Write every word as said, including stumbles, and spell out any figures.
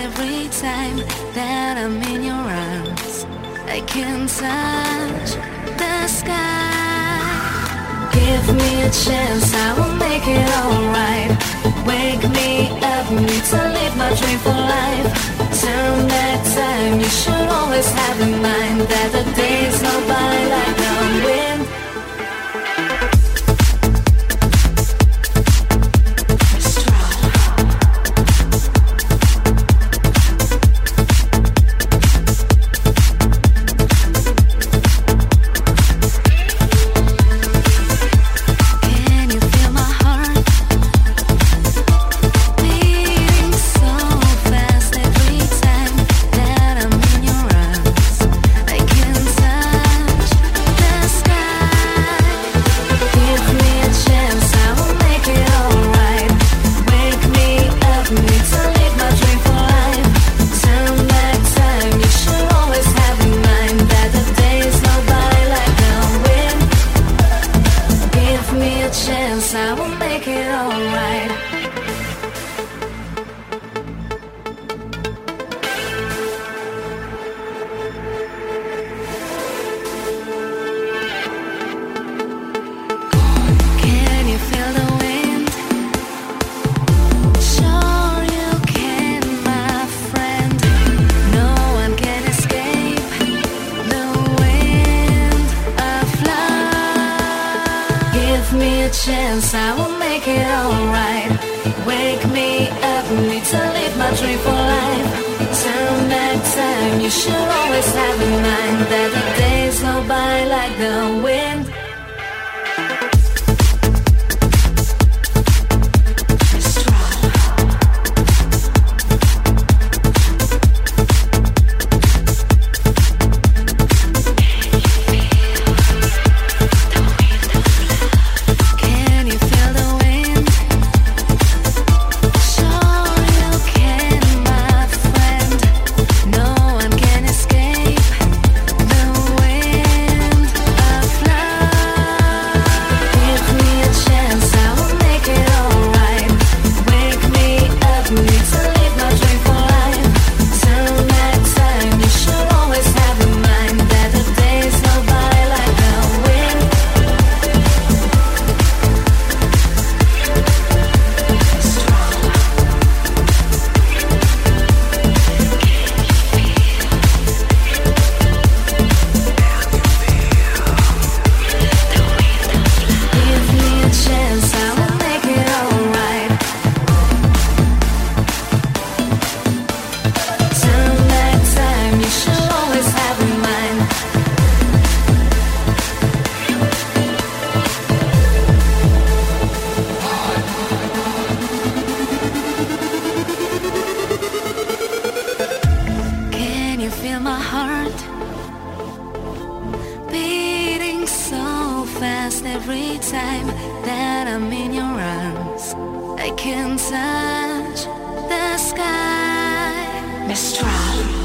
every time that I'm in your arms. I can touch the sky. Give me a chance, I will make it alright. Wake me up, need to live my dream for life. Turn back time, you should always have in mind that the days go by like the wind. Every time that I'm in your arms, I can touch the sky. Mistral.